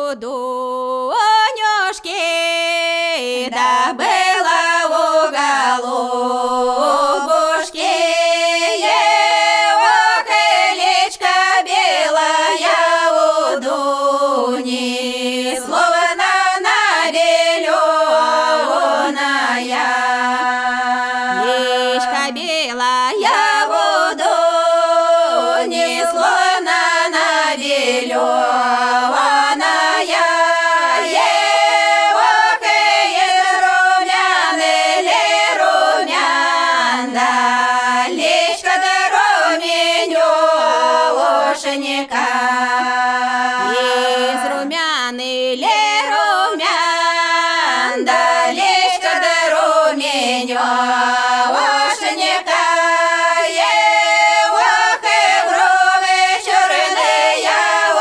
у донюшки, да была у голубушки. Крылечко белая у Дуни, словно набеленная. Личка белая у Дуни, словно набеленная. Из румяны ле румян, да личка да руменёшенька. Брови черные у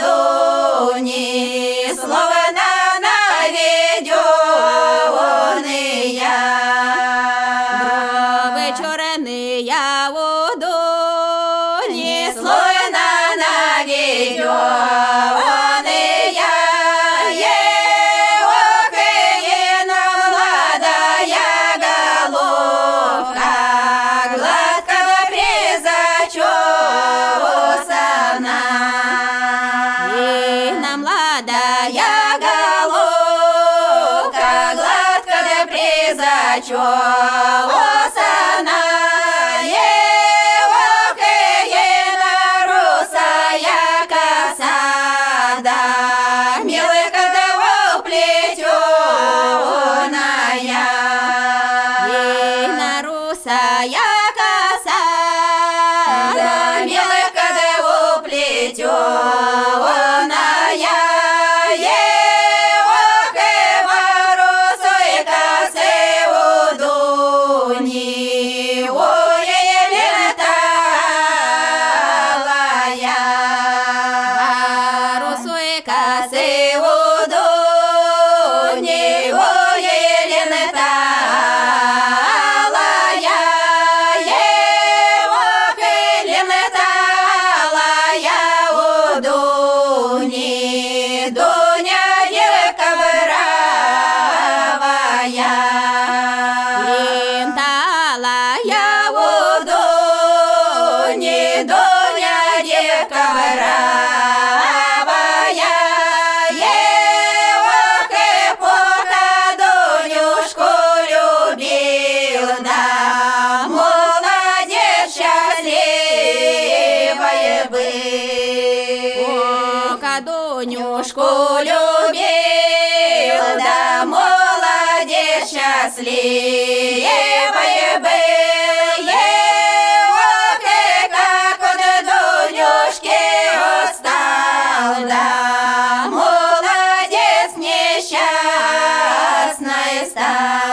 Дуни, словно наведённые. Брови черные у Дуни, словно наведённые. Молодая головка, гладко призачёсана. Молодая головка, гладко призачёсана. Русая коса, да мелко да уплетёная. Русой косы у Дуни, ой, леталая. Русой косы у Дуни, ой, леталая. Дуня девка бравая, ленталая у Дуни, Дуня девка бравая. Пока Дунюшку любил, да молодец счастливая был. Дунюшку любил, да молодец счастливая был. Как от Дунюшки отстал, да молодец несчастная стал.